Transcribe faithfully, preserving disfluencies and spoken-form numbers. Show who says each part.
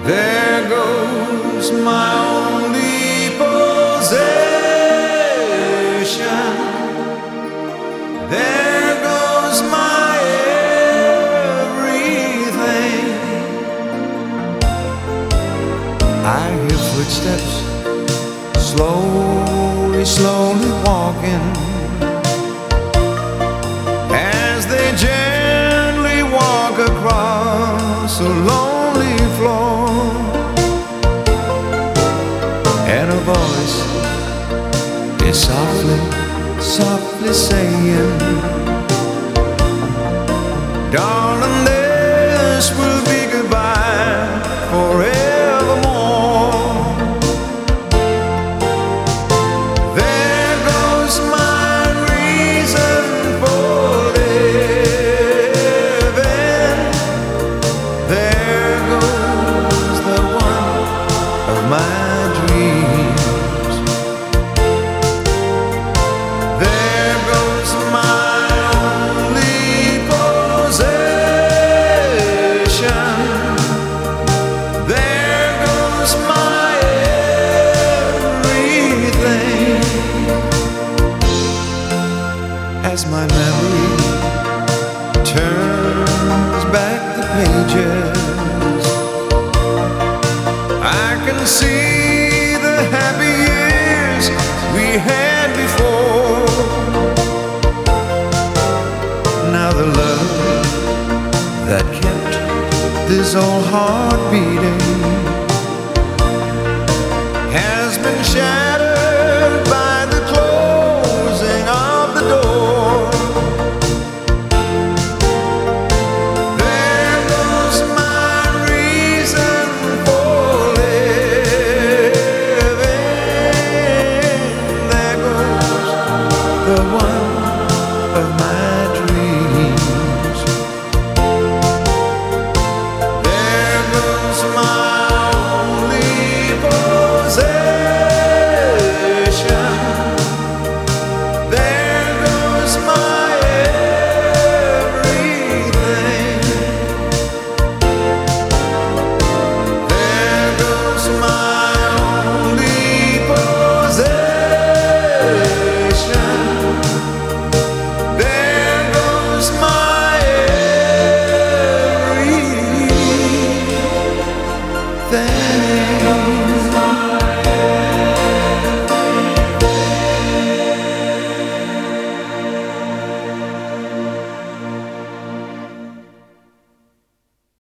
Speaker 1: There goes my only possession. There goes my everything. I hear footsteps slowly, slowly walking, as they gently walk across a lonely floor. And a voice is softly, softly saying, darling, this will be goodbye forevermore. There goes my reason for living. There goes the one of my dreams. There goes my only possession. There goes my everything. As my memory turns back the pages, I can see the happy years we had before. Now the love that kept this old heart beating